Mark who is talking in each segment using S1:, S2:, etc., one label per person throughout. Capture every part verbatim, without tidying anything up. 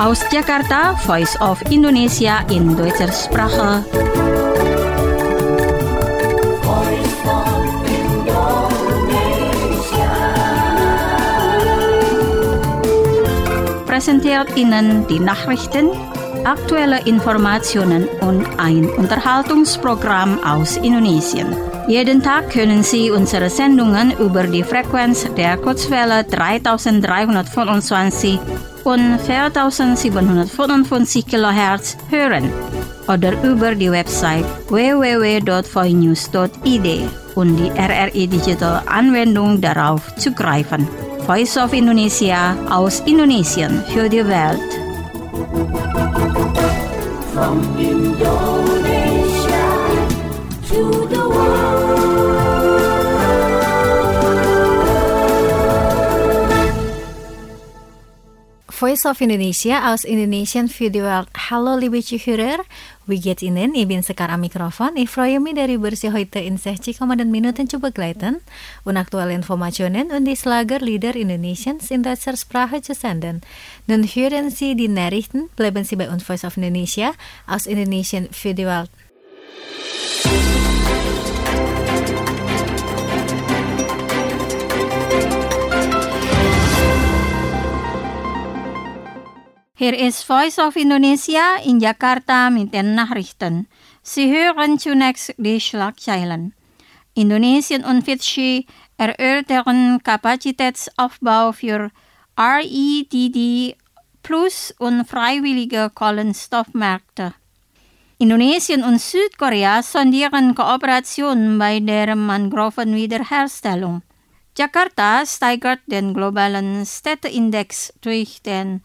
S1: Aus Jakarta, Voice of Indonesia in Deutscher Sprache. Präsentiert Ihnen die Nachrichten, aktuelle Informationen und ein Unterhaltungsprogramm aus Indonesien. Jeden Tag können Sie unsere Sendungen über die Frequenz der Kurzwelle dreitausenddreihundertfünfundzwanzig und viertausendsiebenhundertfünfundfünfzig Kilohertz hören oder über die Website w w w punkt voinews punkt i d und die R R I Digital Anwendung darauf zugreifen. Voice of Indonesia aus Indonesien für die Welt.
S2: From Indonesia to the world.
S3: Voice of Indonesia aus Indonesian für die Welt. Hallo liebe Zuhörer, wie geht's Ihnen? Ich bin sekarang Mikrofon. Ich freue mich dari Bersih heute in sechzig Komma Minuten zu begleiten und aktuelle Informationen und die Schlagerlieder Indonesiens in deutscher Sprache zu senden. Nun hören Sie die Nachrichten, bleiben Sie bei uns Voice of Indonesia aus Indonesian für die Welt.
S1: Hier ist Voice of Indonesia in Jakarta mit den Nachrichten. Sie hören zunächst die Schlagzeilen. Indonesien und Fidschi erörtern Kapazitätsaufbau für R E D D Plus und freiwillige Kohlenstoffmärkte. Indonesien und Südkorea sondieren Kooperation bei der Mangrovenwiederherstellung. Jakarta steigert den globalen Städteindex durch den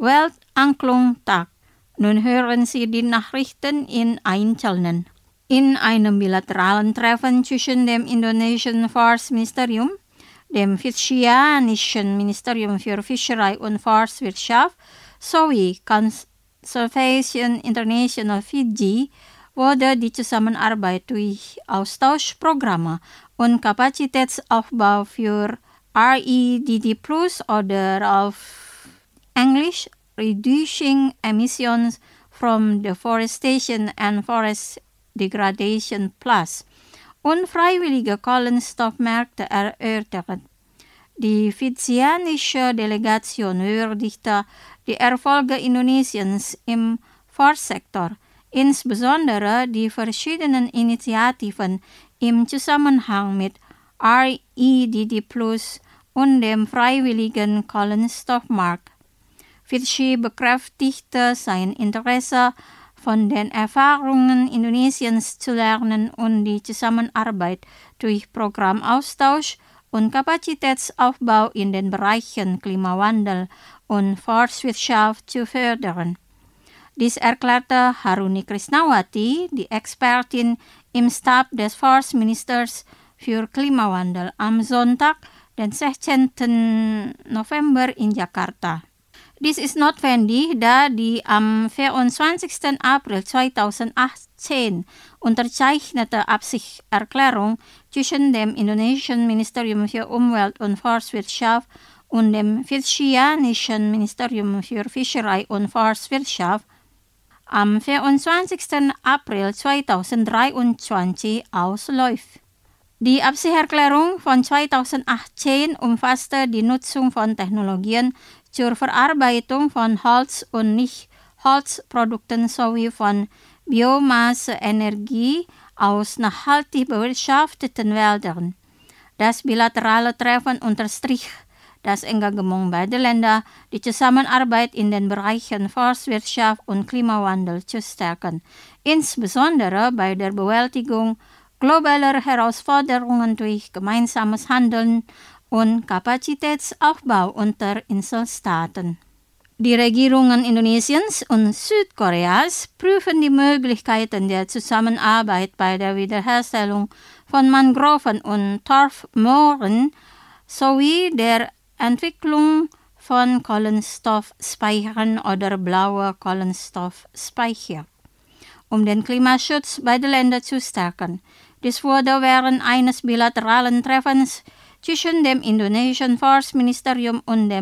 S1: Weltanklung-Tag. Nun hören Sie die Nachrichten in Einzelnen. In einem bilateralen Treffen zwischen dem Indonesian Forstministerium, dem Fidschianischen Ministerium für Fischerei und Forstwirtschaft sowie Conservation International Fiji wurde die Zusammenarbeit durch Austauschprogramme und Kapazitätsaufbau für R E D D Plus oder auf English, Reducing Emissions from Deforestation and Forest Degradation Plus und freiwillige Kohlenstoffmärkte erörtert. Die fidschianische Delegation würdigte die Erfolge Indonesiens im Forstsektor, insbesondere die verschiedenen Initiativen im Zusammenhang mit R E D D Plus und dem freiwilligen Kohlenstoffmarkt. Fidschi bekräftigte sein Interesse, von den Erfahrungen Indonesiens zu lernen und die Zusammenarbeit durch Programmaustausch und Kapazitätsaufbau in den Bereichen Klimawandel und Forstwirtschaft zu fördern. Dies erklärte Haruni Krisnawati, die Expertin im Stab des Forstministers für Klimawandel, am Sonntag, den sechzehnten November in Jakarta. Dies ist notwendig, da die am vierundzwanzigsten April zweitausendachtzehn unterzeichnete Absichtserklärung zwischen dem Indonesischen Ministerium für Umwelt und Forstwirtschaft und dem Fidschianischen Ministerium für Fischerei und Forstwirtschaft am vierundzwanzigsten April zweitausenddreiundzwanzig ausläuft. Die Absichtserklärung von zweitausendachtzehn umfasste die Nutzung von Technologien zur Verarbeitung von Holz- und Nicht-Holzprodukten sowie von Biomasseenergie aus nachhaltig bewirtschafteten Wäldern. Das bilaterale Treffen unterstrich das Engagement beider Länder, die Zusammenarbeit in den Bereichen Forstwirtschaft und Klimawandel zu stärken, insbesondere bei der Bewältigung globaler Herausforderungen durch gemeinsames Handeln und Kapazitätsaufbau unter Inselstaaten. Die Regierungen Indonesiens und Südkoreas prüfen die Möglichkeiten der Zusammenarbeit bei der Wiederherstellung von Mangroven und Torfmooren sowie der Entwicklung von Kohlenstoffspeichern oder blaue Kohlenstoffspeicher, um den Klimaschutz beider Länder zu stärken. Dies wurde während eines bilateralen Treffens zwischen dem Indonesischen Forstministerium und dem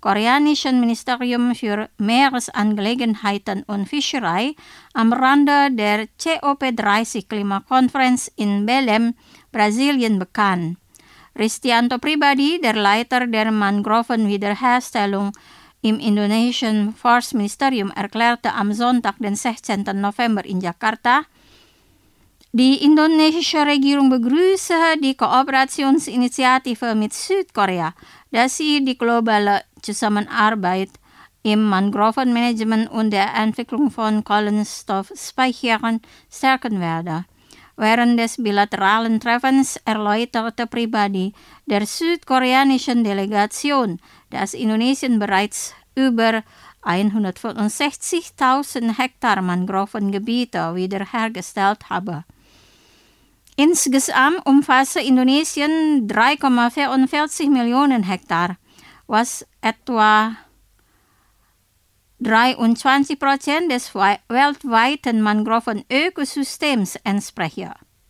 S1: Koreanische Ministerium für Meeresangelegenheiten und Fischerei am Rande der C O P dreißig Klimakonferenz in Belém, Brasilien bekannt. Ristianto Pribadi, der Leiter der Mangrovenwiederherstellung im Indonesian Forstministerium, erklärte am Sonntag, den sechzehnten November in Jakarta, die indonesische Regierung begrüße die Kooperationsinitiative mit Südkorea, dass sie die globale Zusammenarbeit im Mangrovenmanagement und der Entwicklung von Kohlenstoffspeichern stärken werde. Während des bilateralen Treffens erläuterte Pribadi der südkoreanischen Delegation, dass Indonesien bereits über hundertfünfundsechzigtausend Hektar Mangrovengebiete wiederhergestellt habe. Insgesamt umfasse Indonesien drei Komma vierundvierzig Millionen Hektar, was etwa dreiundzwanzig Prozent des weltweiten Mangrovenökosystems entspreche.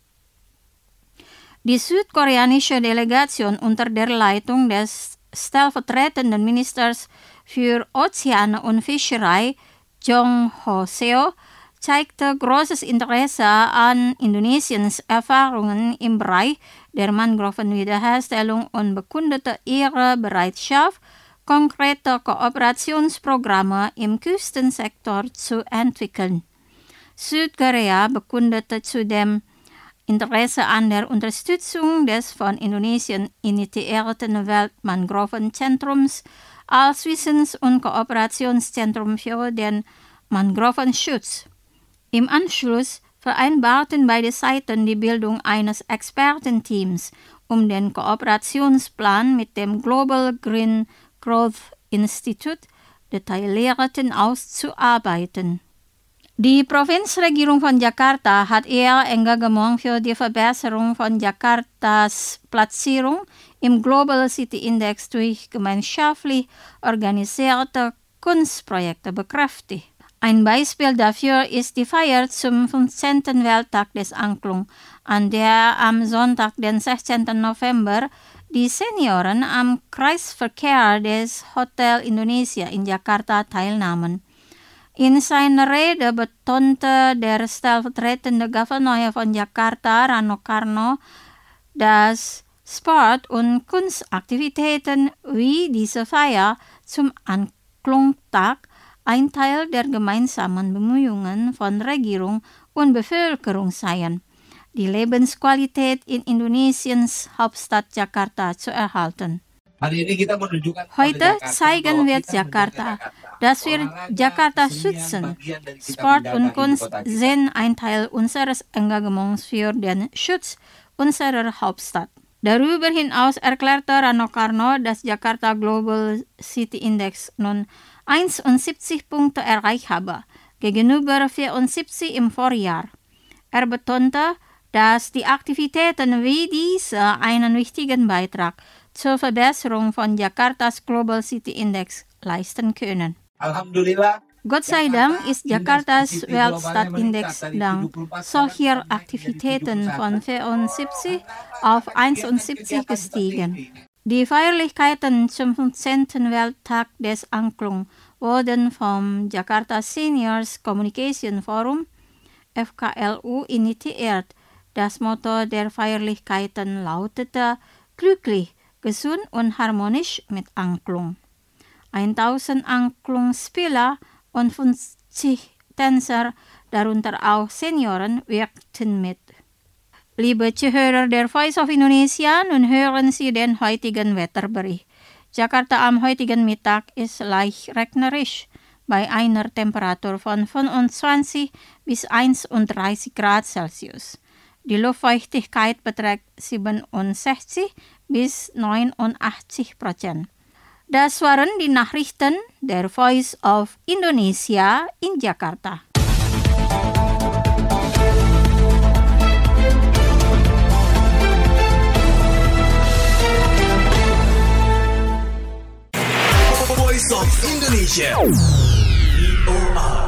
S1: Die südkoreanische Delegation unter der Leitung des stellvertretenden Ministers für Ozeane und Fischerei, Jong Ho-seo, zeigte großes Interesse an Indonesiens Erfahrungen im Bereich der Mangrovenwiederherstellung und bekundete ihre Bereitschaft, konkrete Kooperationsprogramme im Küstensektor zu entwickeln. Südkorea bekundete zudem Interesse an der Unterstützung des von Indonesien initiierten Weltmangrovenzentrums als Wissens- und Kooperationszentrum für den Mangrovenschutz. Im Anschluss vereinbarten beide Seiten die Bildung eines Expertenteams, um den Kooperationsplan mit dem Global Green Growth Institute detaillierten auszuarbeiten. Die Provinzregierung von Jakarta hat ihr Engagement für die Verbesserung von Jakartas Platzierung im Global City Index durch gemeinschaftlich organisierte Kunstprojekte bekräftigt. Ein Beispiel dafür ist die Feier zum fünfzehnten Welttag des Angklung, an der am Sonntag, den sechzehnten November, die Senioren am Kreisverkehr des Hotel Indonesia in Jakarta teilnahmen. In seiner Rede betonte der stellvertretende Gouverneur von Jakarta, Rano Karno, dass Sport- und Kunstaktivitäten wie diese Feier zum Angklungtag ein Teil der gemeinsamen Bemühungen von Regierung und Bevölkerung seien, die Lebensqualität in Indonesiens Hauptstadt Jakarta zu erhalten. Heute zeigen wir Jakarta, dass wir Jakarta schützen. Sport und Kunst sind ein Teil unseres Engagements für den Schutz unserer Hauptstadt. Darüber hinaus erklärte Rano Karno, dass Jakarta Global City Index nun einundsiebzig Punkte erreicht habe, gegenüber vierundsiebzig im Vorjahr. Er betonte, dass die Aktivitäten wie diese einen wichtigen Beitrag zur Verbesserung von Jakartas Global City Index leisten können.
S4: Alhamdulillah.
S1: Gott sei Dank ist Jakartas Weltstadtindex dank solcher Aktivitäten von vierundsiebzig auf einundsiebzig gestiegen. Die Feierlichkeiten zum fünfzehnten Welttag des Angklung wurden vom Jakarta Seniors Communication Forum, F K L U, initiiert. Das Motto der Feierlichkeiten lautete glücklich, gesund und harmonisch mit Angklung. tausend Angklungsspieler und fünfzig Tänzer, darunter auch Senioren, wirkten mit. Liebe Zuhörer der Voice of Indonesia, nun hören Sie den heutigen Wetterbericht. Jakarta am heutigen Mittag ist leicht regnerisch, bei einer Temperatur von fünfundzwanzig bis einunddreißig Grad Celsius. Die Luftfeuchtigkeit beträgt siebenundsechzig bis neunundachtzig Prozent. Das waren die Nachrichten der Voice of Indonesia in Jakarta.
S5: Voice of Indonesia. V O R.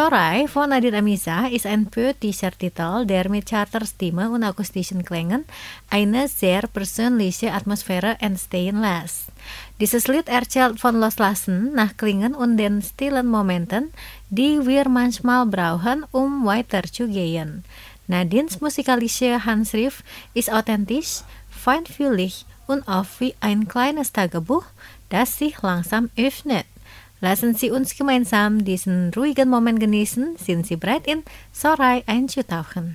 S3: Sorai von Nadir Amisa ist ein poetischer Titel, der mit Charterstimme und akustischen Klängen eine sehr persönliche Atmosphäre entstehen lässt. Dieses Lied erzählt von Loslassen nach Klingen und den stillen Momenten, die wir manchmal brauchen, um weiterzugehen. Nadins musikalische Handschrift ist authentisch, feinfühlig und oft wie ein kleines Tagebuch, das sich langsam öffnet. Lassen Sie uns gemeinsam diesen ruhigen Moment genießen. Sind Sie bereit in Sorai einzutauchen?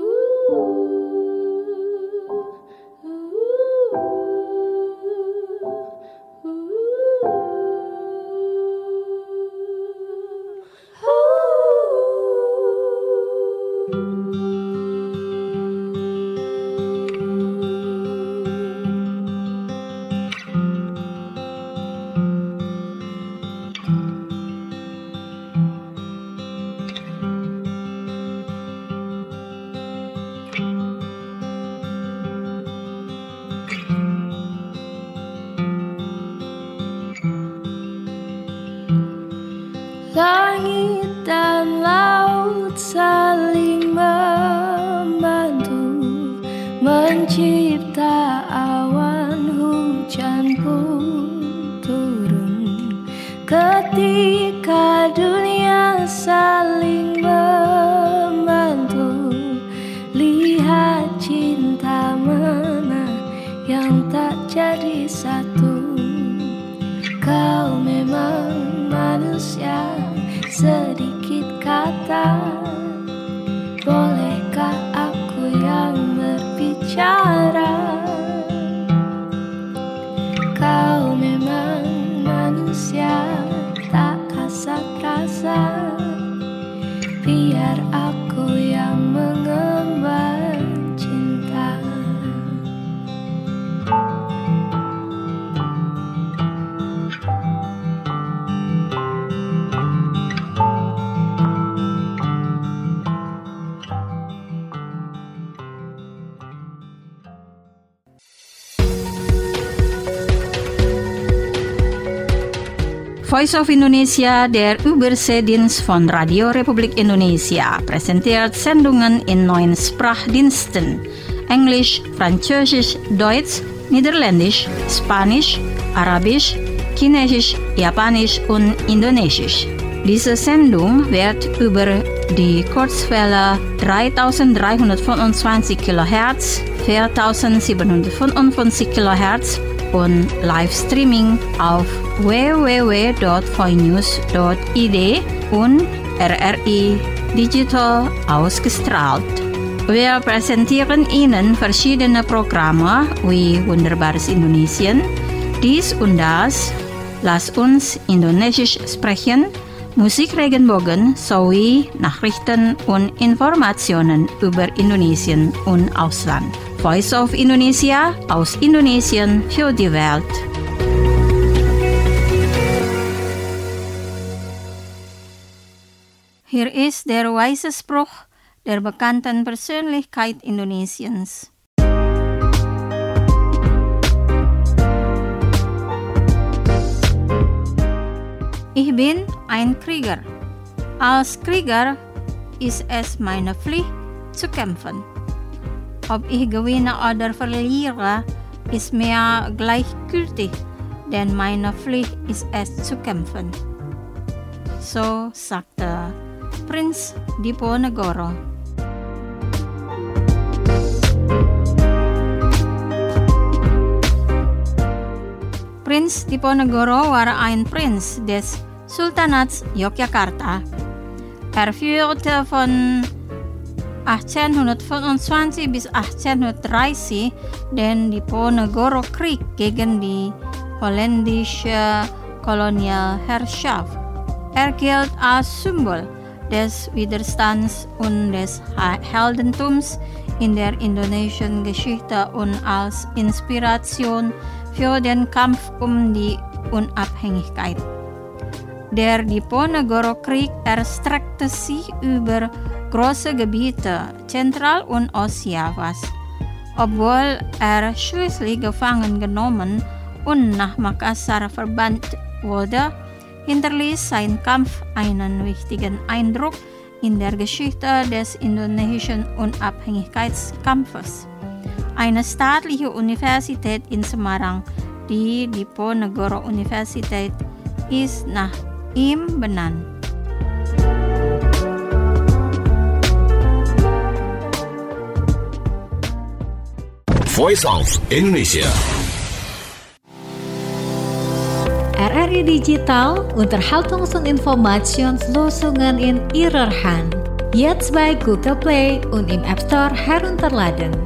S4: Langit dan laut saling membantu mencipta awan, hujan pun turun. Ketika dunia saling membantu, lihat cinta mana yang tak jadi satu. Kau memang manusia, sedikit kata, bolehkah aku yang berbicara? Kau memang manusia, tak kasar rasa, biar aku yang mengemban cinta.
S1: Voice of Indonesia, der Überseedienst von Radio Republik Indonesia, präsentiert Sendungen in neun Sprachdiensten: Englisch, Französisch, Deutsch, Niederländisch, Spanisch, Arabisch, Chinesisch, Japanisch und Indonesisch. Diese Sendung wird über die Kurzwelle dreitausenddreihundertfünfundzwanzig Kilohertz, viertausendsiebenhundertfünfundfünfzig Kilohertz und Livestreaming auf w w w punkt voinews punkt i d und R R I Digital ausgestrahlt. Wir präsentieren Ihnen verschiedene Programme wie Wunderbares Indonesien, dies und das, Lass uns Indonesisch sprechen, Musik Regenbogen sowie Nachrichten und Informationen über Indonesien und Ausland. Voice of Indonesia, aus Indonesien für die Welt. Hier ist der weise Spruch der bekannten Persönlichkeit Indonesiens. Ich bin ein Krieger. Als Krieger ist es meine Pflicht zu kämpfen. Ob ich gewinne oder verliere, ist mir gleichgültig, denn meine Pflicht ist es zu kämpfen. So sagte Prinz Diponegoro. Prinz Diponegoro war ein Prinz des Sultanats Yogyakarta. Er führte von achtzehnhundertfünfundzwanzig bis achtzehnhundertdreißig den Diponegoro-Krieg gegen die holländische Kolonialherrschaft. Er gilt als Symbol des Widerstands und des Heldentums in der indonesischen Geschichte und als Inspiration für den Kampf um die Unabhängigkeit. Der Diponegoro-Krieg erstreckte sich über große Gebiete Zentral- und Ostjavas. Obwohl er schließlich gefangen genommen und nach Makassar verbannt wurde, hinterließ sein Kampf einen wichtigen Eindruck in der Geschichte des indonesischen Unabhängigkeitskampfes. Eine staatliche Universität in Semarang, die Diponegoro Universität, ist nach ihm benannt.
S5: Voice of Indonesia.
S3: R R I Digital Unterhaltungsinformationslösungen in Ihrer Hand. Jetzt bei Google Play und im App Store herunterladen.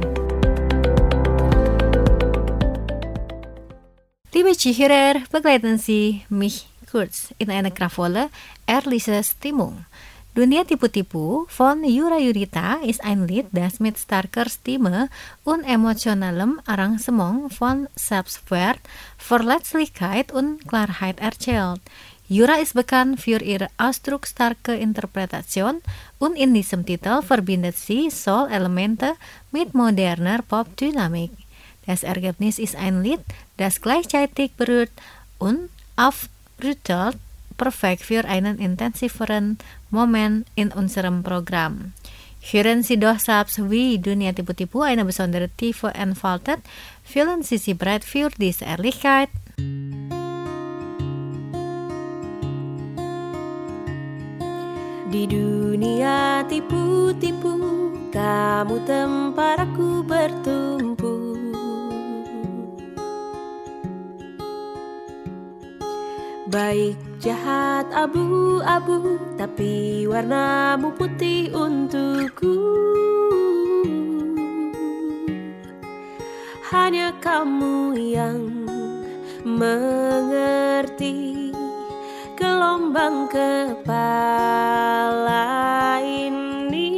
S3: Liebe Zuhörer, begleiten Sie mich kurz in eine kraftvolle, ehrliche Stimmung. Dunia tipu-tipu von Yura Yurita ist ein Lied, das mit starker Stimme und emotionalem Arrangement von Selbstwert, Verletzlichkeit und Klarheit erzählt. Yura ist bekannt für ihre ausdrucksstarke Interpretation und in diesem Titel verbindet sie Soul-Elemente mit moderner Pop-Dynamik. Das Ergebnis ist ein Lied, das gleichzeitig berührt und aufrüttelt, perfekt für einen intensiveren Moment in unserem Programm. Hören Sie doch selbst, wie Dunia Tipu-Tipu eine besondere Tiefe entfaltet. Fühlen Sie sich bereit für diese Ehrlichkeit?
S6: Di dunia tipu-tipu, kamu tempat aku bertumpu. Baik jahat abu-abu, tapi warnamu putih untukku. Hanya kamu yang mengerti gelombang kepala ini.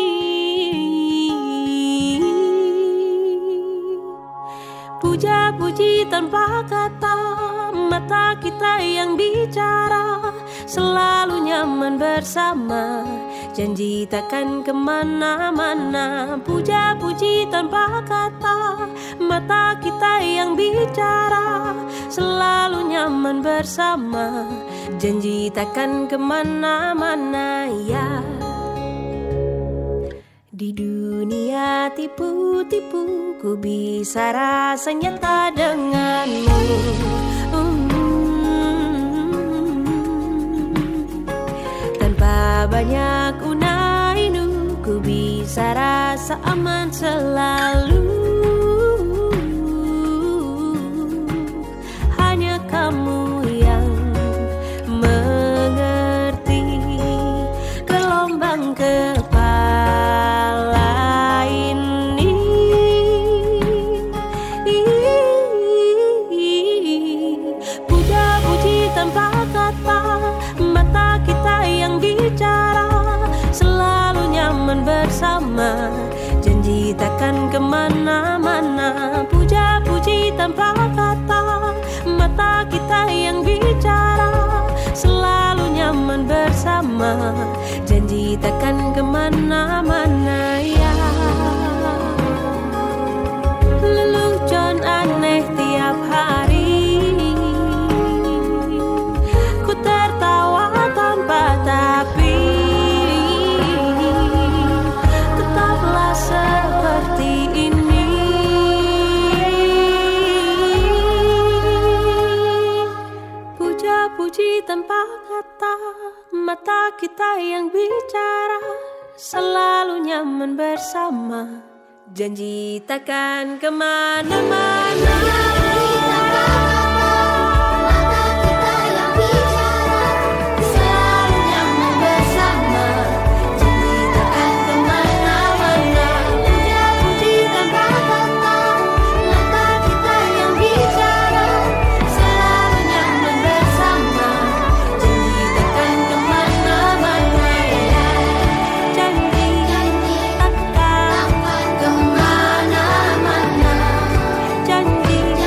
S6: Puja-puji tanpa kata, mata kita yang bicara, selalu nyaman bersama, janji takkan kemana-mana. Puja-puji tanpa kata, mata kita yang bicara, selalu nyaman bersama, janji takkan kemana-mana ya. Di dunia tipu-tipu, ku bisa rasa nyata denganmu. Tanpa banyak unai-unu, ku bisa rasa aman selalu. Hanya kamu yang mengerti gelombang kepala ini. Puja-puji tanpa kata, mata kita yang bicara, selalu nyaman bersama, janji takkan kemana-mana. Puja-puji tanpa kata, mata kita yang bicara, selalu nyaman bersama, janji takkan kemana-mana ya. Lelucon aneh tiap hari, ku tertawa tanpa tapi, tetaplah seperti ini. Puja-puji tanpa kata, mata kita yang bicara, selalu nyaman bersama, janji takkan kemana-mana.
S2: Janji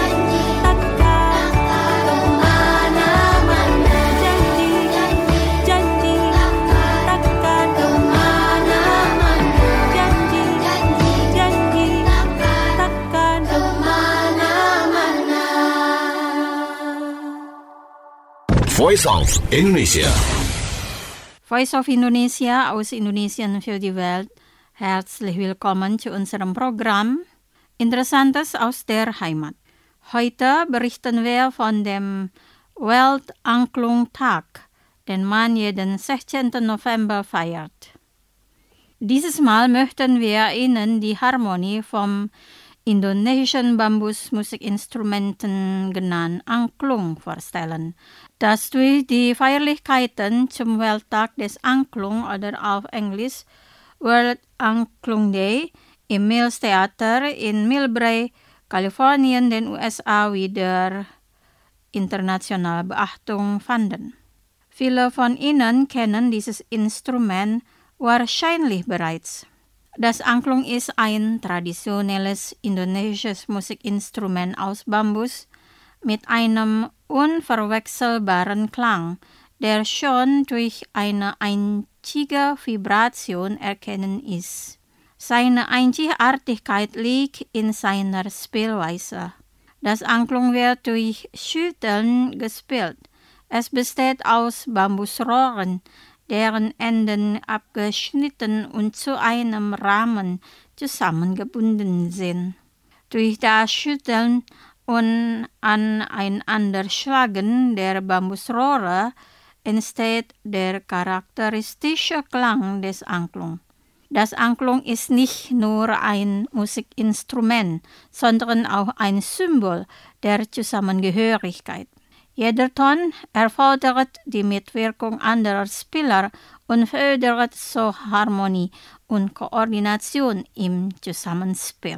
S5: Voice of Indonesia.
S1: Voice of Indonesia aus Indonesien für die Welt. Herzlich willkommen zu unserem Programm Interessantes aus der Heimat. Heute berichten wir von dem Weltangklung-Tag, den man jeden sechzehnten November feiert. Dieses Mal möchten wir Ihnen die Harmonie vom indonesischen Bambusmusikinstrumenten genannt Angklung vorstellen, das durch die Feierlichkeiten zum Welttag des Angklung oder auf Englisch World Angklung Day im Mills Theater in Millbrae, Kalifornien, den U S A wieder internationale Beachtung fanden. Viele von Ihnen kennen dieses Instrument wahrscheinlich bereits. Das Angklung ist ein traditionelles indonesisches Musikinstrument aus Bambus mit einem unverwechselbaren Klang, der schon durch eine einzige Vibration erkennen ist. Seine Einzigartigkeit liegt in seiner Spielweise. Das Angklung wird durch Schütteln gespielt. Es besteht aus Bambusrohren, deren Enden abgeschnitten und zu einem Rahmen zusammengebunden sind. Durch das Schütteln und Aneinanderschlagen der Bambusrohre entsteht der charakteristische Klang des Angklung. Das Angklung ist nicht nur ein Musikinstrument, sondern auch ein Symbol der Zusammengehörigkeit. Jeder Ton erfordert die Mitwirkung anderer Spieler und fördert so Harmonie und Koordination im Zusammenspiel.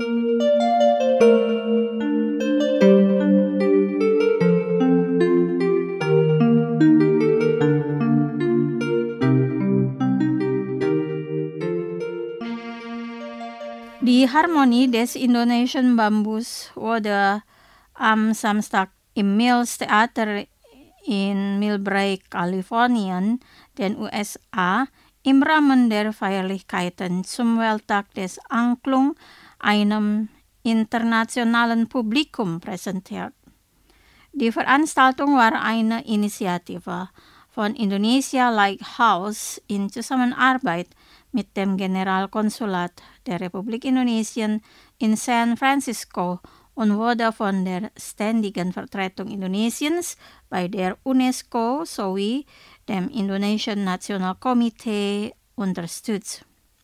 S1: Die Harmonie des indonesischen Bambus wurde am Samstag im Mills Theater in Millbrae, Kalifornien, den U S A, im Rahmen der Feierlichkeiten zum Welttag des Angklung einem internationalen Publikum präsentiert. Die Veranstaltung war eine Initiative von Indonesia Lighthouse in Zusammenarbeit mit dem Generalkonsulat der Republik Indonesien in San Francisco und wurde von der Ständigen Vertretung Indonesiens bei der UNESCO sowie dem Indonesischen Nationalkomitee unterstützt.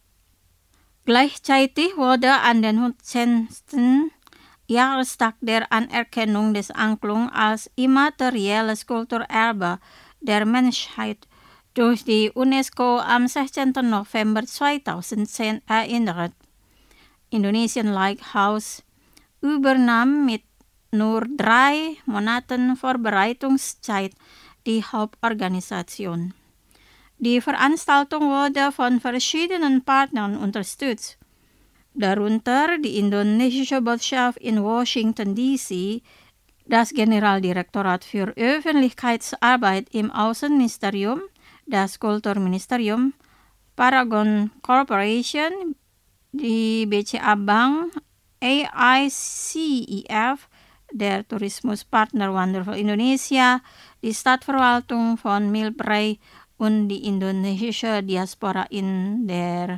S1: Gleichzeitig wurde an den hundertzehnten Jahrestag der Anerkennung des Angklung als immaterielles Kulturerbe der Menschheit durch die UNESCO am sechzehnten November zweitausendzehn erinnert. Indonesian Lighthouse übernahm mit nur drei Monaten Vorbereitungszeit die Hauptorganisation. Die Veranstaltung wurde von verschiedenen Partnern unterstützt, darunter die indonesische Botschaft in Washington D C, das Generaldirektorat für Öffentlichkeitsarbeit im Außenministerium, das Kulturministerium, Paragon Corporation, die B C A Bank, A I C E F, der Tourismuspartner Wonderful Indonesia, die Stadtverwaltung von Millbrae und die indonesische Diaspora in der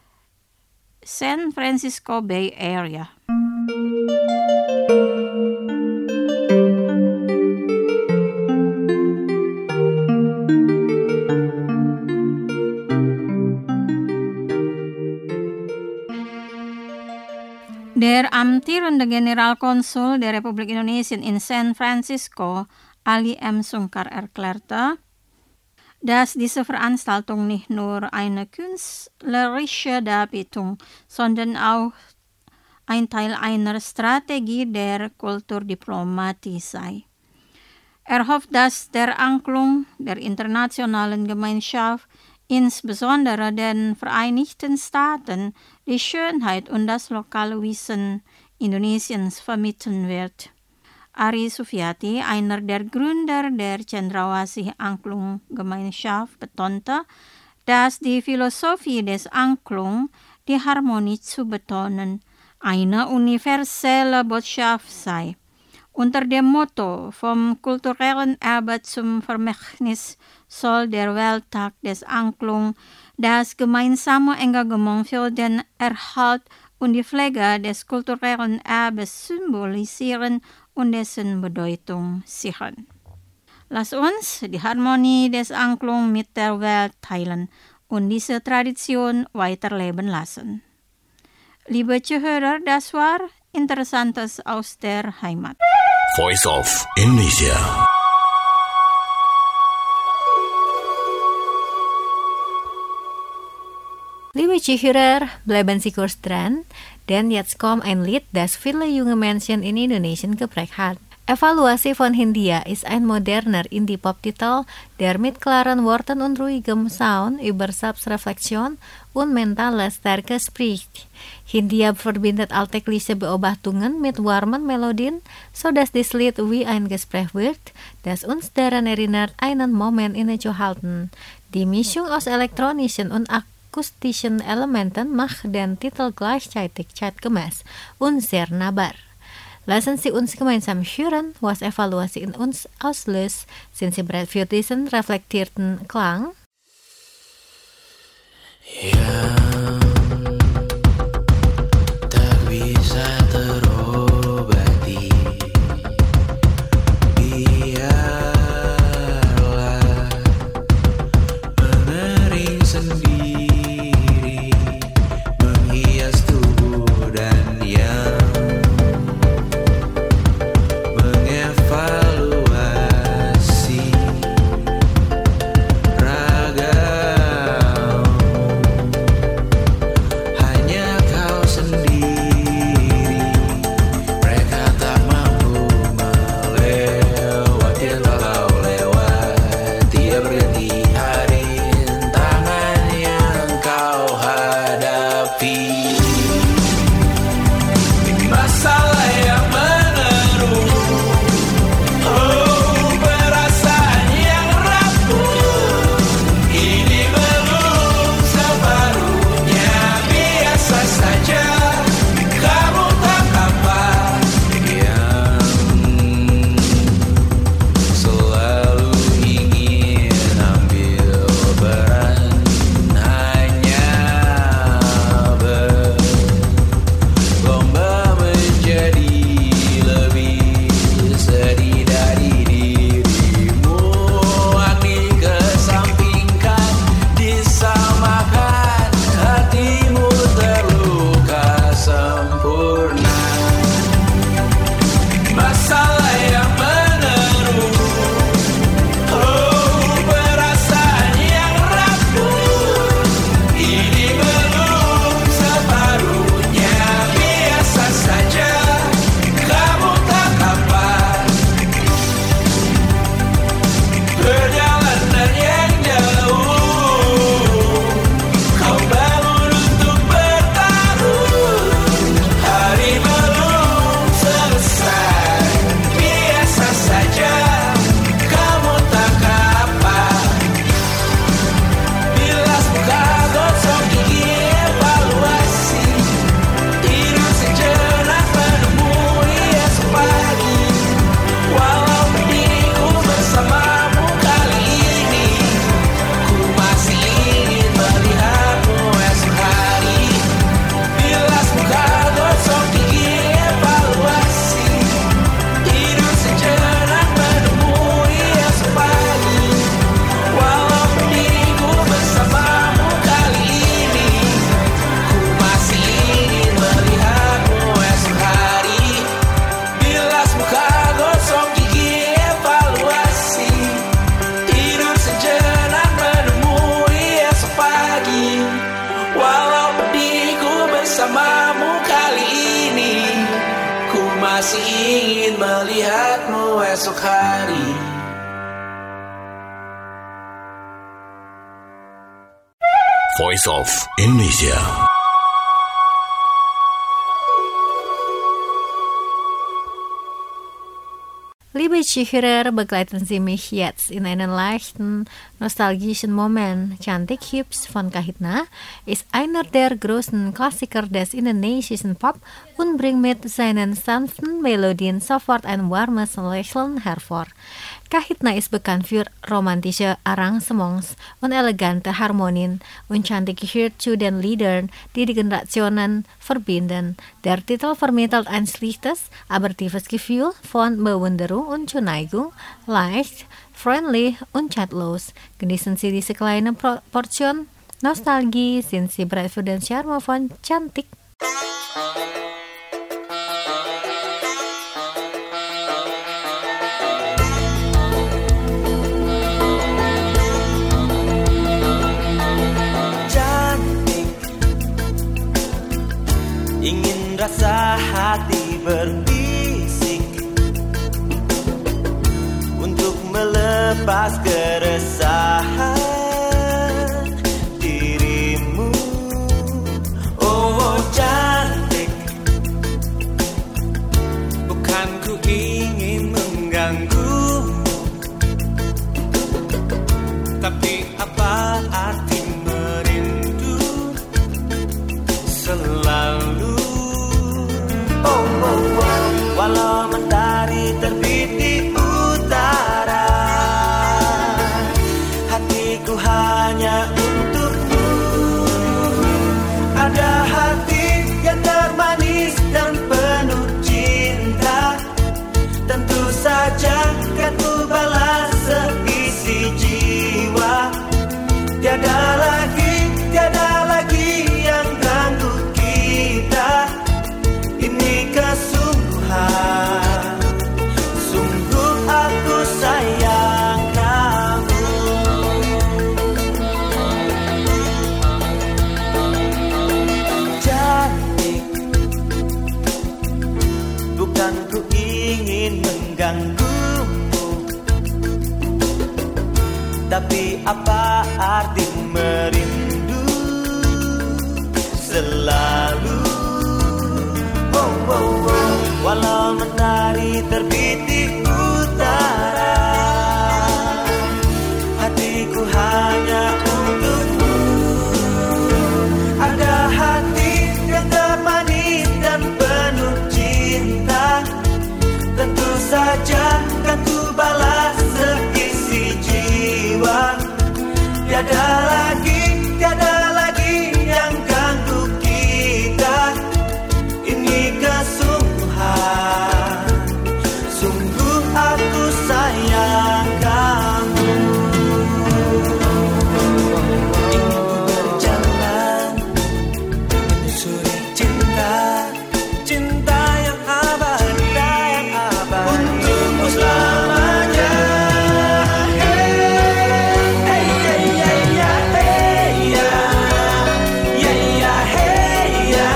S1: San Francisco Bay Area. Der amtierende Generalkonsul der Republik Indonesien in San Francisco, Ali M. Sungkar, erklärte, dass diese Veranstaltung nicht nur eine künstlerische Darbietung, sondern auch ein Teil einer Strategie der Kulturdiplomatie sei. Er hofft, dass der Angklung der internationalen Gemeinschaft, insbesondere den Vereinigten Staaten, die Schönheit und das lokale Wissen Indonesiens vermitteln wird. Ari Sufiati, einer der Gründer der Cendrawasih Angklung Gemeinschaft, betonte, dass die Philosophie des Angklung, die Harmonie zu betonen, eine universelle Botschaft sei Unter dem Motto vom kulturellen Erbe zum Vermächtnis soll der Welttag des Anklung das gemeinsame Engagement für den Erhalt und die Pflege des kulturellen Erbes symbolisieren und dessen Bedeutung sichern. Lass uns die Harmonie des Anklung mit der Welt teilen und diese Tradition weiterleben lassen. Liebe Zuhörer, das war Interessantes aus der Heimat.
S5: Voice of Indonesia.
S3: Liebe Zuhörer, bleiben Sie kurz dran, denn jetzt kommt ein Lied, das viele junge Menschen in Indonesien geprägt hat. Evaluasi von Hindia ist ein moderner Indie-Pop-Titel, der mit klaren Worten und ruhigem Sound über Selbstreflexion und mentale Stärke spricht. Hindia verbindet alltägliche Beobachtungen mit warmen Melodien, sodass das Lied wie ein Gespräch wirkt, das uns daran erinnert, einen Moment innezuhalten. Die Mischung aus elektronischen und akustischen Elementen macht den Titel gleichzeitig zeitgemäß und sehr nahbar. Lassen Sie uns gemeinsam hören, was Evaluasi in uns auslöst. Sind Sie bereit für diesen reflektierten Klang?
S7: Yang tak bisa terobati, biarlah mengering sendiri, menghias tubuh dan yang mengevaluasi ragam. Hanya kau sendiri, mereka tak mampu melewati. Walau lewat, dia berganti hari, tangan yang kau hadapi. Masalah yang menerus, oh perasaan yang rapuh, ini belum separuhnya. Biasa saja, kamu tak apa yang selalu ingin ambil peran, hanya berlomba menjadi lebih sedih dari dirimu. Dikesampingkan, disamakan, hatimu terluka sempurna. Masalah yang menerus, oh perasaan yang rapuh, ini belum separuhnya. Biasa saja, kamu tak apa. Perjalanan yang jauh, kau bangun untuk bertaruh. Hari belum selesai, biasa saja, kamu tak apa. Bilas muka, gosok gigi, evaluasi, tidur sejenak, menemui esok pagi. Walau diriku bersamamu kali ini, ku masih ingin melihatmu esok hari. Bilas muka, gosok gigi, evaluasi, tidur sejenak, menemui esok pagi. Walau diriku bersamamu kali ini, ku masih ingin melihatmu esok hari. Bilas muka, gosok gigi, evaluasi, tidur sejenak, menemui esok pagi. Walau diriku bersamamu kali ini, ku masih ingin melihatmu esok hari.
S5: Voice of Indonesia.
S3: Liebe Liebliche Hörer, begleiten Sie mich jetzt in einen leichten, nostalgischen Moment. Cantik Hübsch von Kahitna ist einer der großen Klassiker des indonesischen Pop und bringt mit seinen sanften Melodien sofort ein warmes Lächeln hervor. Kahitna ist bekannt für romantische Arrangements und elegante Harmonien und Cantik gehört zu den Liedern, die die Generationen verbinden. Der Titel vermittelt ein schlichtes, aber tiefes Gefühl von Bewunderung und Zuneigung, leicht, freundlich und zeitlos. Genießen Sie diese kleine Portion Nostalgie, sind Sie bereit für den Charme von Cantik?
S7: Ingin rasa hati berbisik untuk melepas keresahan dirimu. Oh cantik, bukan ku ingin mengganggumu, tapi apa arti merindu selalu. Oh, oh, oh. Walau mentari terbit di utara, hatiku hanya untukmu. Ada hati yang termanis dan penuh cinta, tentu saja kan ku balas seisi jiwa. Tiada lagi, tiada lagi yang ganggu kita. Ini kesungguhan, sungguh aku sayang kamu. Cantik, bukan ku ingin mengganggumu, tapi apa arti merindu selalu. Oh, oh, oh. Walau mentari terbit di utara, hatiku hanya untukmu. Ada hati yang termanis dan penuh cinta, tentu saja kan ku balas seisi jiwa. Tiada lagi, tiada lagi yang ganggu kita. Ini kesungguhan, sungguh aku sayang kamu. Ingin ku berjalan menyusuri cinta, cinta yang abadi, yang abadi untukmu selamanya. Hey, hey, hey, hey, hey, hey, hey, hey, hey.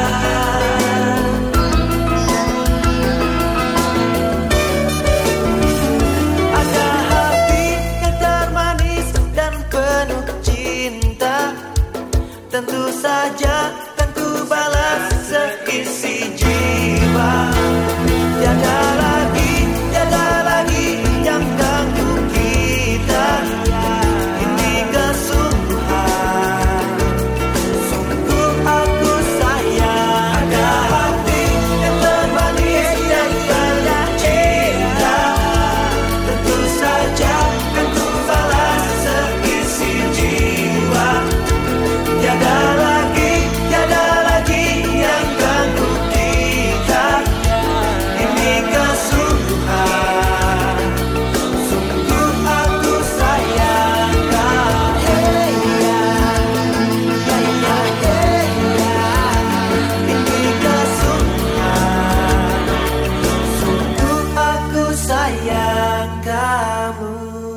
S7: Tentu saja kan ku balas seisi jiwa. Tiada lagi, tiada lagi yang ganggu kita. Ini kesungguhan, sungguh aku sayang. Ada hati yang termanis dan penuh cinta, tentu saja kan ku balas seisi jiwa. Tiada lagi, tiada lagi yang ganggu kita. Ini kesungguhan, sungguh aku sayang kamu. Hey ya, hey ya, hey ya. Ini kesungguhan, sungguh aku sayang kamu.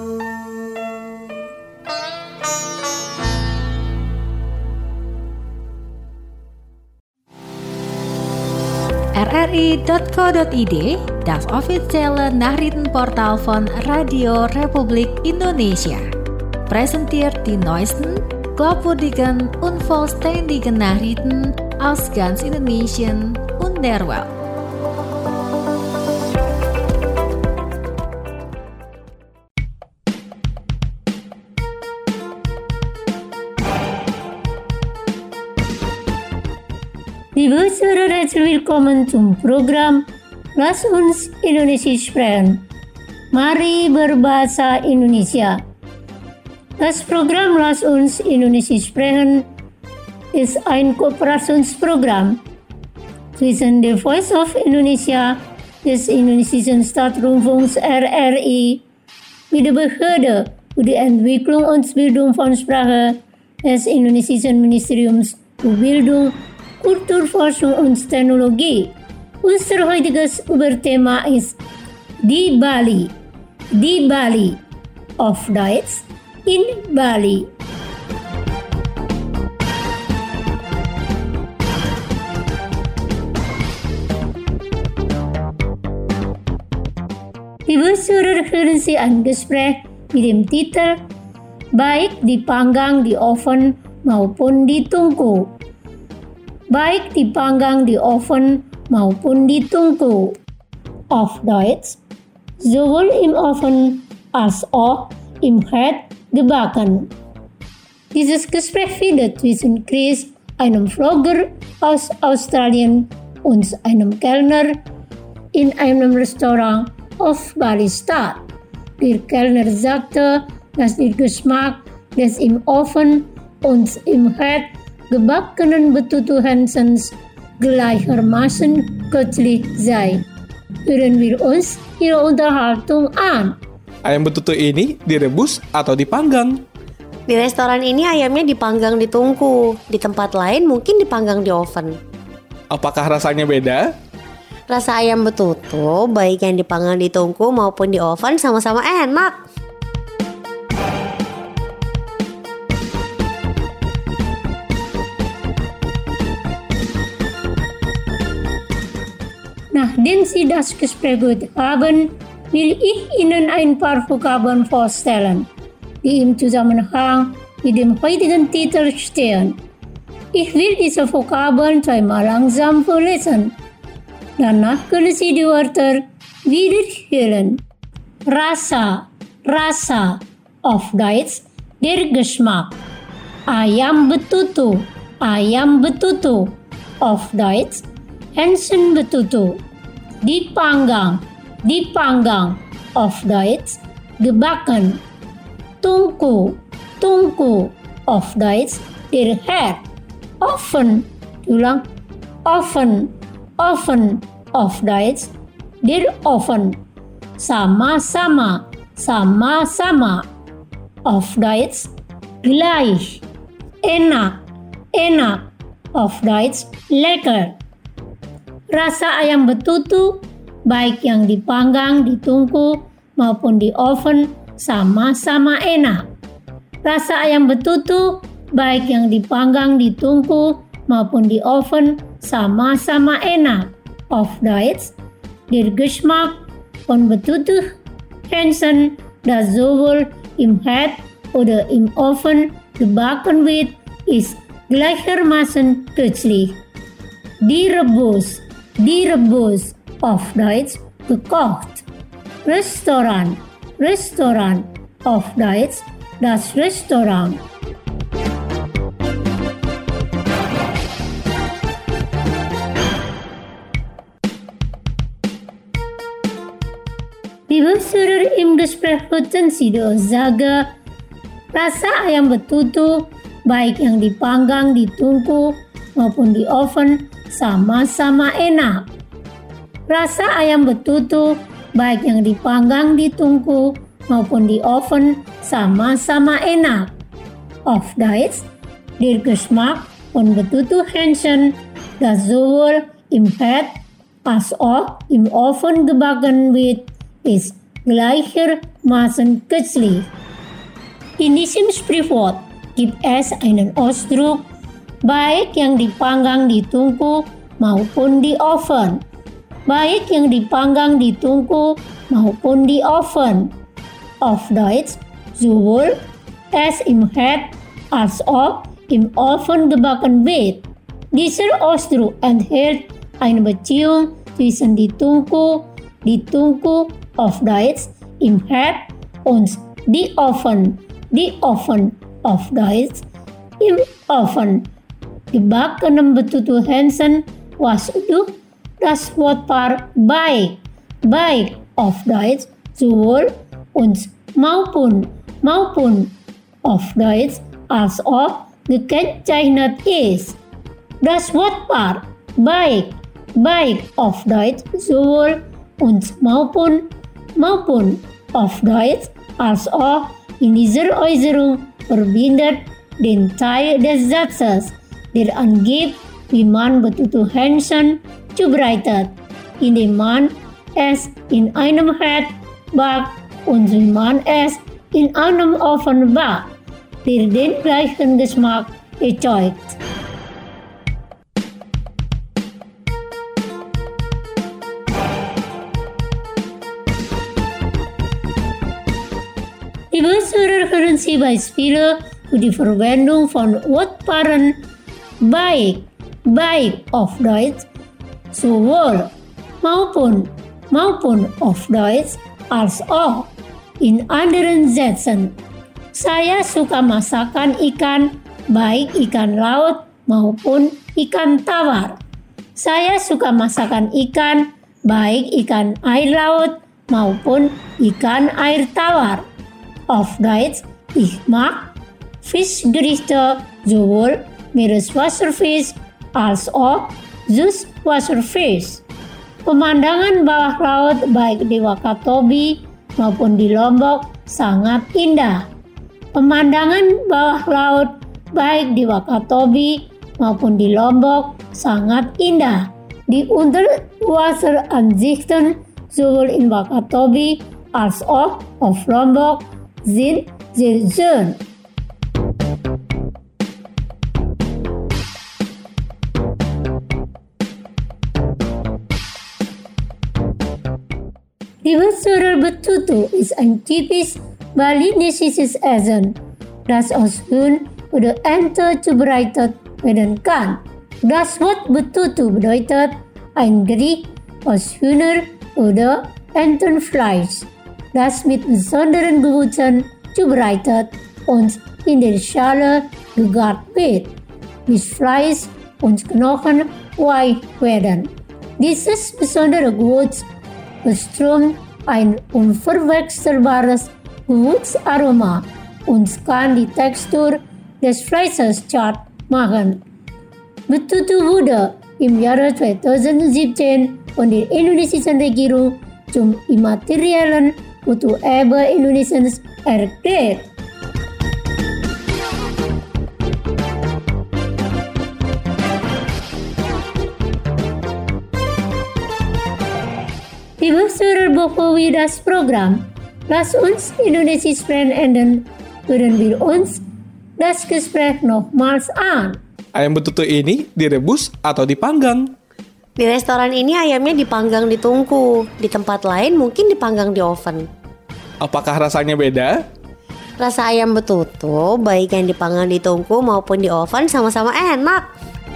S3: r r i dot co dot i d, das offizielle Nachrichtenportal von Radio Republik Indonesia, präsentiert die neuesten, glaubwürdigen und vollständigen Nachrichten aus ganz Indonesien und der Welt.
S8: Liebe Zuhörer, herzlich willkommen zum Programm Lass uns Indonesisch sprechen. Mari berbahasa Indonesia. Das Programm Lass uns Indonesisch sprechen ist ein Kooperationsprogramm zwischen der Voice of Indonesia, des Indonesischen Staatsrundfunks R R I, mit der Behörde für die Entwicklung und Bildung von Sprache des Indonesischen Ministeriums für Bildung, Kulturforschung und Technologie. Unser heutiges Überthema ist die Bali, die Bali, auf Deutsch in Bali. Liebe Zuhörer, hören Sie ein Gespräch mit dem Titel Baik dipanggang di oven maupun ditungku. Baik dipanggang di oven maupun ditungku. Auf Deutsch, sowohl im Ofen als auch im Herd gebacken. Dieses Gespräch findet zwischen Chris, einem Vlogger aus Australien, und einem Kellner in einem Restaurant auf Bali statt. Der Kellner sagte, dass der Geschmack des im Ofen und im Herd gebackenen betutu Hensens gleichermaßen köstlich sei. Hören wir uns ihre Unterhaltung an.
S9: Ayam betutu ini direbus atau dipanggang?
S10: Di restoran ini ayamnya dipanggang di tungku. Di tempat lain mungkin dipanggang di oven.
S9: Apakah rasanya beda?
S10: Rasa ayam betutu baik yang dipanggang di tungku maupun di oven sama-sama enak.
S8: Nachdem Sie das Gespräch gehört haben, will ich Ihnen ein paar Vokabeln vorstellen, die im Zusammenhang mit dem heutigen Titel stehen. Ich will diese Vokabeln zweimal langsam vorlesen. Danach können Sie die Wörter wiederholen. Rasa, Rasa, auf Deutsch der Geschmack. Ayam betutu, Ayam betutu, auf Deutsch Hensen betutu. Dipanggang, dipanggang, auf Deutsch gebacken. Tungku, tungku, auf Deutsch der Herd. Oven, ulang, oven, oven, auf Deutsch der Oven. Sama-sama, sama-sama, auf Deutsch gleich. Enak, enak, auf Deutsch lecker. Rasa ayam betutu, baik yang dipanggang, ditungku, maupun di oven, sama-sama enak. Rasa ayam betutu, baik yang dipanggang, ditungku, maupun di oven, sama-sama enak. Auf Deutsch, der Geschmack von betutu Hensen, das sowohl im Herd oder im Ofen gebacken wird, ist gleichermaßen köstlich. Direbus, direbus, auf Deutsch gekocht. Restoran, Restoran, auf Deutsch das Restaurant. Liebe Zuhörer, im Gespräch hörten Sie die Aussage, rasa ayam betutu, baik yang dipanggang, ditungku, maupun di oven, sama-sama enak. Rasa ayam betutu, baik yang dipanggang, ditungku, maupun di oven, sama-sama enak. Auf Deutsch, der Geschmack von betutu Hensen, das sowohl im Herd als auch im Ofen gebacken wird, ist gleichermaßen köstlich. In diesem Sprichwort gibt es einen Ausdruck, baik yang dipanggang, ditungku, maupun di oven. Baik yang dipanggang, ditungku, maupun di oven. Auf Deutsch, sowohl es im Herd als auch im Ofen gebacken wird. Dieser Ausdruck enthält eine Beziehung zwischen ditungku, ditungku, auf Deutsch im Herd und die Oven, die Oven, auf Deutsch im Ofen. gebacken betutu Hansen was du das Wort par baik, baik auf Deutsch sowohl und maupun, maupun auf Deutsch als auch gekennzeichnet ist. Das Wort par baik, baik auf Deutsch sowohl und maupun, maupun auf Deutsch als auch in dieser Äußerung verbindet den Teil des Satzes, der angibt, wie man betutu Hansen zubereitet, indem man es in einem Herd backt und wie man es in einem Ofen backt, der den gleichen Geschmack erzeugt. Liebe Zuhörer, hören Sie Beispiele für die Verwendung von Wortpaaren baik, baik auf Deutsch, sowohl maupun, maupun auf Deutsch, als auch in anderen Sätzen. Saya suka masakan ikan, baik ikan laut maupun ikan tawar. Saya suka masakan ikan, baik ikan air laut maupun ikan air tawar. Auf Deutsch, ich mag Fischgerichte sowohl Meereswasserfisch als auch Süßwasserfisch. Pemandangan bawah laut baik di Wakatobi maupun di Lombok sangat indah. Pemandangan bawah laut baik di Wakatobi maupun di Lombok sangat indah. Die Unterwasseransichten sowohl in Wakatobi als auch auf Lombok sind sehr schön. Liebe Zuhörer, betutu ist ein typisch balinesisches Essen, das aus Huhn oder Ente zubereitet werden kann. Das Wort betutu bedeutet ein Gericht aus Hühner- oder Entenfleisch, das mit besonderen Gewürzen zubereitet und in der Schale gegart wird, bis Fleisch und Knochen weich werden. Dieses besondere Gewürz beströmt ein unverwechselbares Gewürzaroma und kann die Textur des Fleisches zart machen. Betutu wurde im Jahre zweitausendsiebzehn von der indonesischen Regierung zum immateriellen Kulturerbe Indonesiens erklärt. Liebe Zuhörer, bevor wir das Programm Lass uns Indonesisch beenden, hören wir uns das Gespräch nochmals an.
S9: Ayam betutu ini direbus atau dipanggang?
S10: Di restoran ini ayamnya dipanggang di tungku, di tempat lain mungkin dipanggang di oven.
S9: Apakah rasanya beda?
S10: Rasa ayam betutu baik yang dipanggang di tungku maupun di oven sama-sama enak.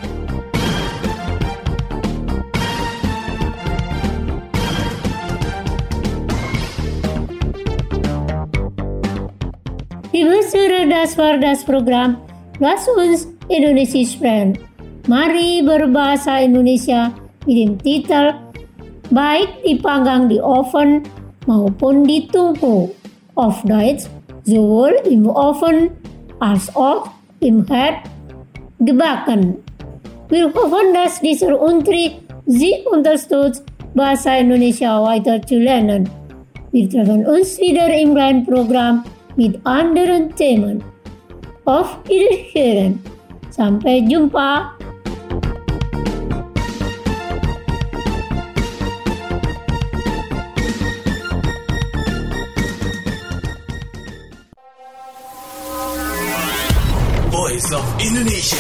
S8: Liebe Zuhörer, das war das Programm Lass uns Indonesisch sprechen. Mari berbahasa Indonesia mit dem Titel baik dipanggang di oven maupun di tungku. Auf Deutsch, sowohl im Ofen als auch im Herd gebacken. Wir hoffen, dass dieser Unterricht Sie unterstützt, Bahasa Indonesia weiter zu lernen. Wir treffen uns wieder im kleinen Programm mit anderen Themen. Auf Wiederhören. Sampai jumpa.
S5: Voice of Indonesia.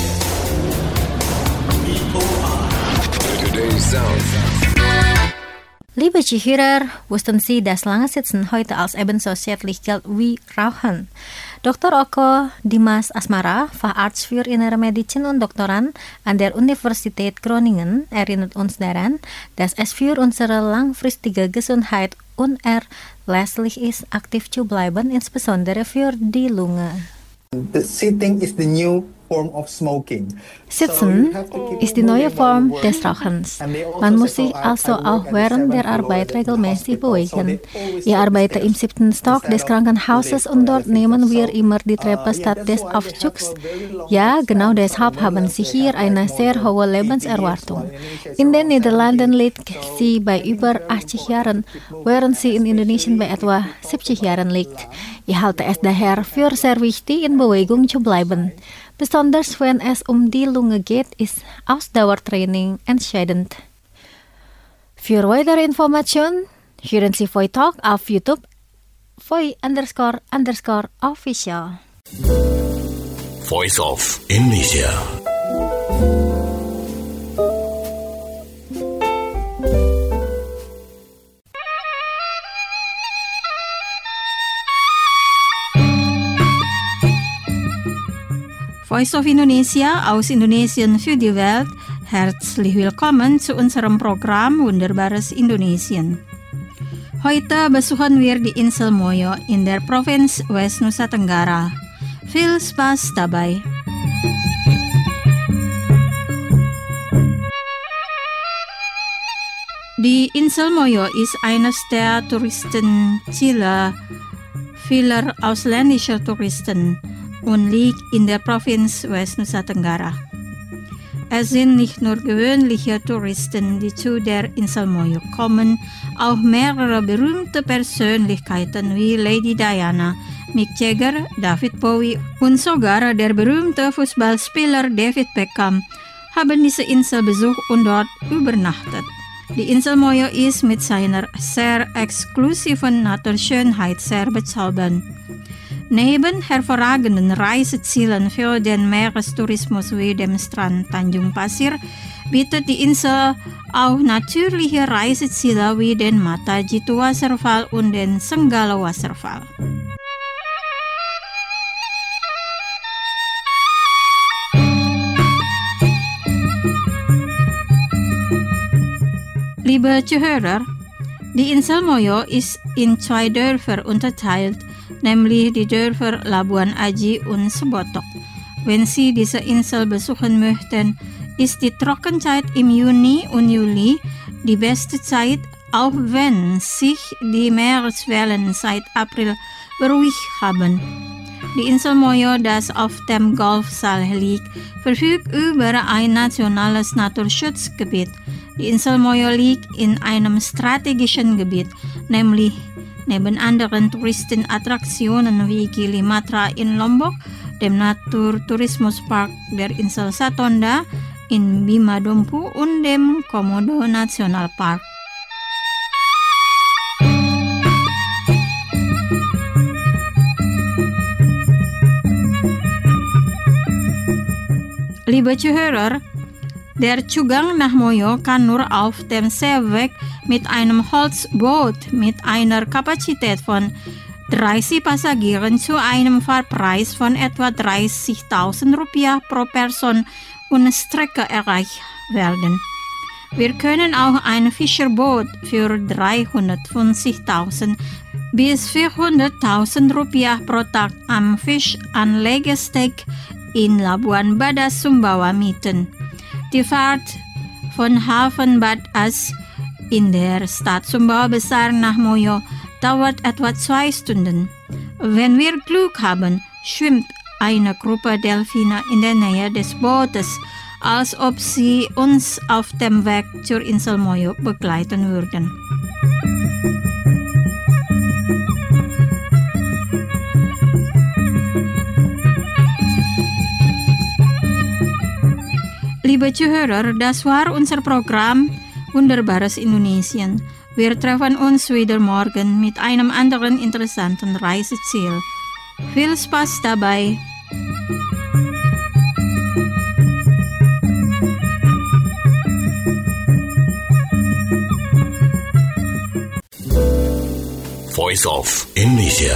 S5: V O R. Today's sound.
S3: Liebe Zuhörer, wussten Sie, dass lange Sitzen heute als ebensozietlich gilt wie Rauchen? Doktor Oko Dimas Asmara, Facharzt für Innere Medizin und Doktorand an der Universität Groningen, erinnert uns daran, dass es für unsere langfristige Gesundheit unerlässlich ist, aktiv zu bleiben, insbesondere für die Lunge.
S11: The sitting is the new form of smoking.
S3: Sitzen ist die neue Form des Rauchens. Man muss sich also auch während der Arbeit regelmäßig bewegen. Ich arbeite im siebten Stock des Krankenhauses und dort nehmen wir immer die Treppe statt des Aufzugs. Ja, genau deshalb haben sie hier eine sehr hohe Lebenserwartung. In den Niederlanden liegt sie bei über achtzig Jahren, während sie in Indonesien bei etwa siebzig Jahren liegt. Ich halte es daher für sehr wichtig, in Bewegung zu bleiben. Besonders wenn es um die Lunge geht, ist Ausdauertraining entscheidend. Für weitere Informationen hören Sie Voi Talk auf YouTube, Voi underscore underscore official.
S5: Voice of Indonesia.
S1: Voice of Indonesia aus Indonesien für die Welt. Herzlich willkommen zu unserem Programm Wunderbares Indonesien. Heute besuchen wir die Insel Moyo in der Provinz West Nusa Tenggara. Viel Spaß dabei! Die Insel Moyo ist eines der Touristenziele vieler ausländischer Touristen und liegt in der Provinz West Nusa Tenggara. Es sind nicht nur gewöhnliche Touristen, die zu der Insel Moyo kommen, auch mehrere berühmte Persönlichkeiten wie Lady Diana, Mick Jagger, David Bowie und sogar der berühmte Fußballspieler David Beckham haben diese Insel besucht und dort übernachtet. Die Insel Moyo ist mit seiner sehr exklusiven Naturschönheit sehr bezaubernd. Neben hervorragenden Reisezielen für den Meerestourismus wie dem Strand Tanjung Pasir bietet die Insel auch natürliche Reiseziele wie den Mata Jitu Wasserfall und den Senggala Wasserfall. Liebe Zuhörer, die Insel Moyo ist in zwei Dörfer unterteilt, nämlich die Dörfer Labuan Aji und Sebotok. Wenn Sie diese Insel besuchen möchten, ist die Trockenzeit im Juni und Juli die beste Zeit, auch wenn sich die Meereswellen seit April beruhigt haben. Die Insel Moyo, das auf dem Golfsaal liegt, verfügt über ein nationales Naturschutzgebiet. Die Insel Moyo liegt in einem strategischen Gebiet, nämlich neben anderen Touristenattraktionen wie Gili Matra in Lombok, dem Naturtourismuspark der Insel Satonda in Bima Dompu und dem Komodo Nationalpark. Liebe Zuhörer, der Zugang nach Moyo kann nur auf dem Seeweg mit einem Holzboot mit einer Kapazität von dreißig Passagieren zu einem Fahrpreis von etwa dreißigtausend Rupiah pro Person und Strecke erreicht werden. Wir können auch ein Fischerboot für dreihundertfünfzigtausend bis vierhunderttausend Rupiah pro Tag am Fischanlegesteg in Labuan Badas, Sumbawa mieten. Die Fahrt von Hafen Bad As in der Stadt Sumbawa Besar nach Moyo dauert etwa zwei Stunden. Wenn wir Glück haben, schwimmt eine Gruppe Delfine in der Nähe des Bootes, als ob sie uns auf dem Weg zur Insel Moyo begleiten würden. Liebe Zuhörer, das war unser Programm Wunderbares Indonesien. Wir treffen uns wieder morgen mit einem anderen interessanten Reiseziel. Viel Spaß dabei!
S5: Voice of Indonesia.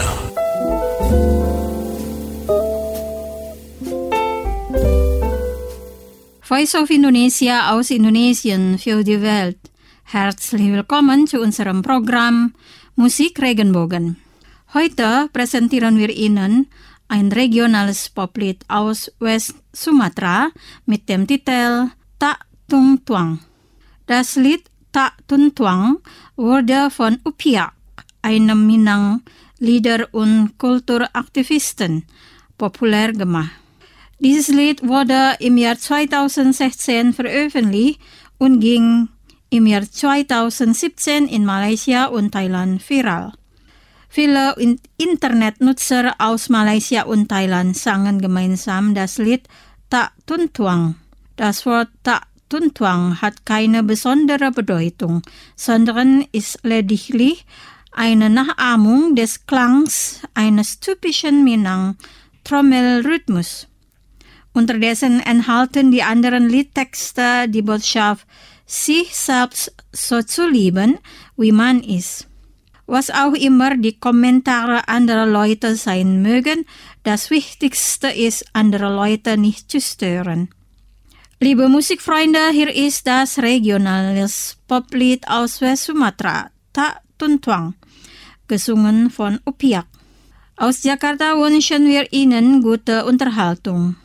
S1: Voice of Indonesia aus Indonesien für die Welt. Herzlich willkommen zu unserem Programm Musik Regenbogen. Heute präsentieren wir Ihnen ein regionales Poplied aus West Sumatra mit dem Titel Tak Tung Tuang. Das Lied Tak Tung Tuang wurde von Upiak, einem Minang Lieder- und Kulturaktivisten, populär gemacht. Dieses Lied wurde im Jahr zweitausendsechzehn veröffentlicht und ging im Jahr zweitausendsiebzehn in Malaysia und Thailand viral. Viele Internetnutzer aus Malaysia und Thailand sangen gemeinsam das Lied Tak Tung Tuang. Das Wort Tak Tung Tuang hat keine besondere Bedeutung, sondern ist lediglich eine Nachahmung des Klangs eines typischen Minang-Trommelrhythmus. Unterdessen enthalten die anderen Liedtexte die Botschaft, sich selbst so zu lieben, wie man ist. Was auch immer die Kommentare anderer Leute sein mögen, das Wichtigste ist, andere Leute nicht zu stören. Liebe Musikfreunde, hier ist das regionales Poplied aus West Sumatra, Tak Tung Tuang, gesungen von Upiak. Aus Jakarta wünschen wir Ihnen gute Unterhaltung.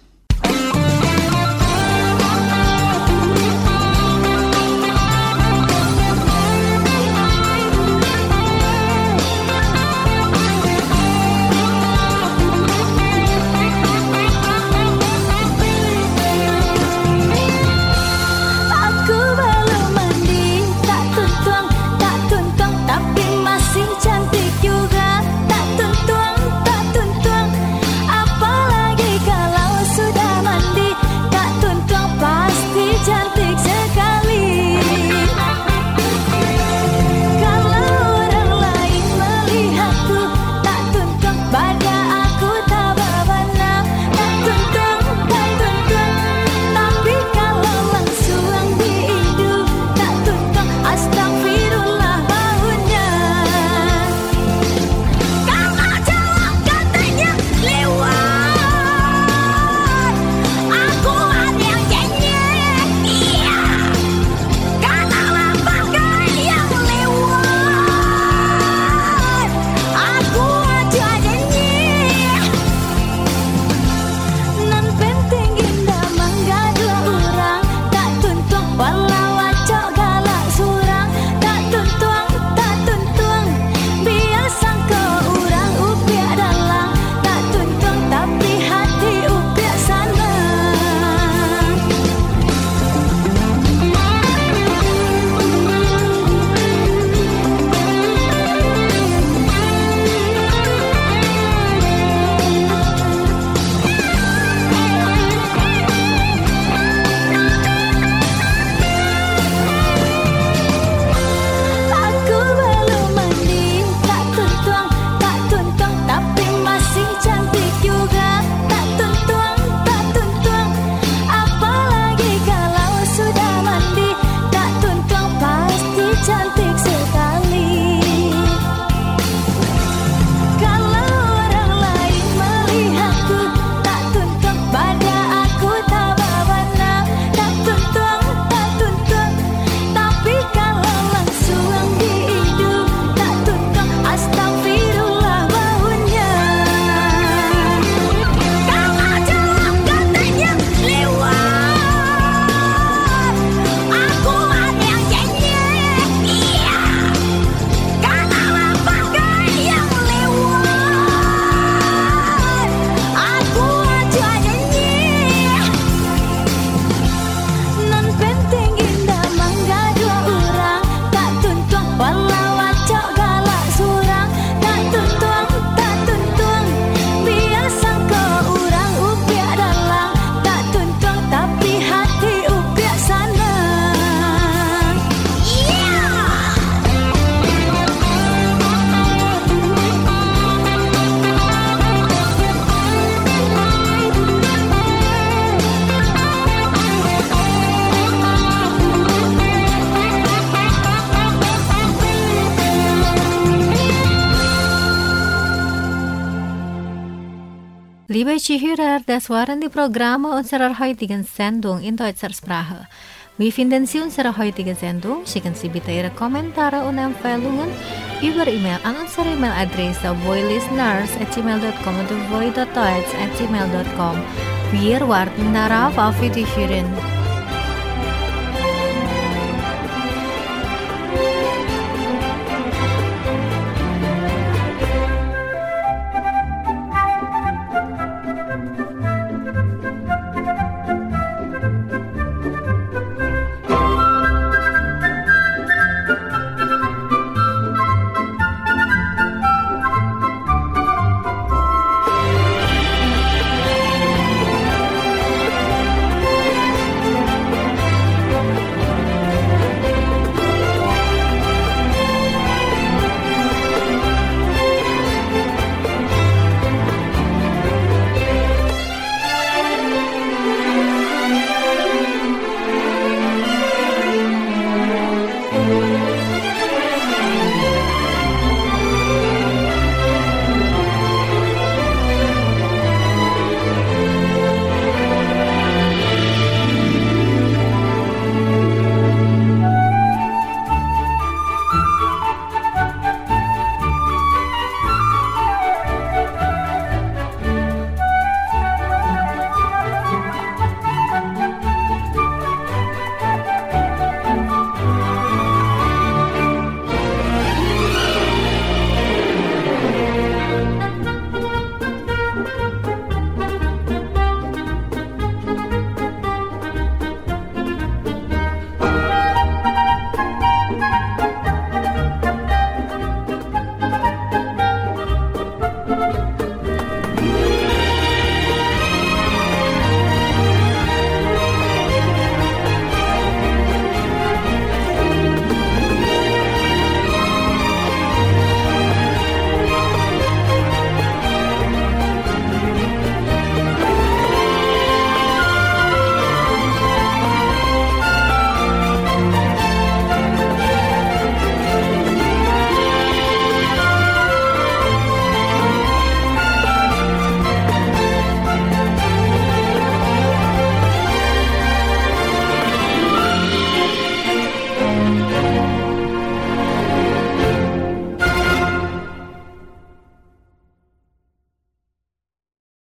S3: Liebe Zuhörer, das waren die Programme unserer heutigen Sendung in deutscher Sprache. Vi finden Sie unsere heutige Sendung. Schicken Sie bitte Ihre Kommentare und Empfehlungen über E-Mail an unsere E-Mail-Adresse voilisteners at gmail dot com oder voi dot toets at gmail dot com. Wir warten darauf auf Wiederhören.